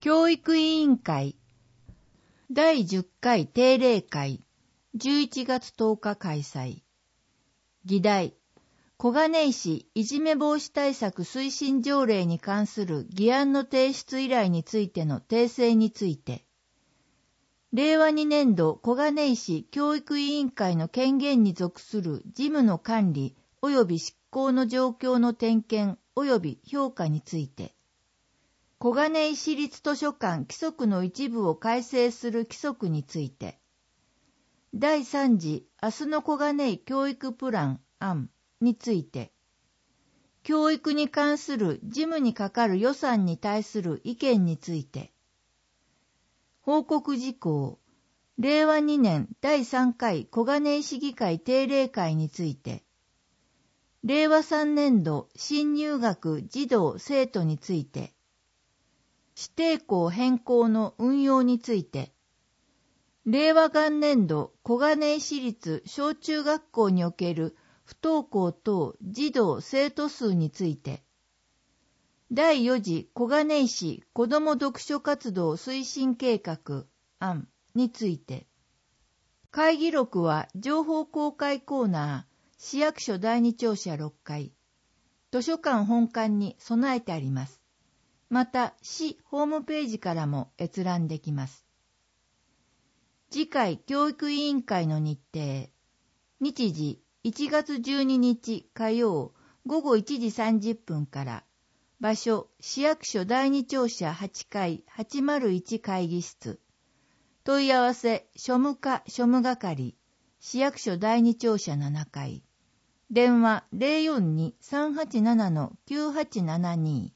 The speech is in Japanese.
教育委員会第10回定例会11月10日開催。議題、小金井市いじめ防止対策推進条例に関する議案の提出依頼についての訂正について、令和2年度小金井市教育委員会の権限に属する事務の管理及び執行の状況の点検及び評価について、小金井市立図書館規則の一部を改正する規則について、第3次明日の小金井教育プラン案について、教育に関する事務にかかる予算に対する意見について、報告事項、令和2年第3回小金井市議会定例会について、令和3年度新入学児童生徒について、指定校変更の運用について、令和元年度小金井市立小中学校における不登校等児童生徒数について、第4次小金井市子ども読書活動推進計画案について、会議録は情報公開コーナー市役所第2庁舎6階、図書館本館に備えてあります。また、市ホームページからも閲覧できます。次回教育委員会の日程。日時1月12日火曜午後1時30分から。場所、市役所第2庁舎8階801会議室。問い合わせ、庶務課庶務係。市役所第2庁舎7階。電話 042-387-9872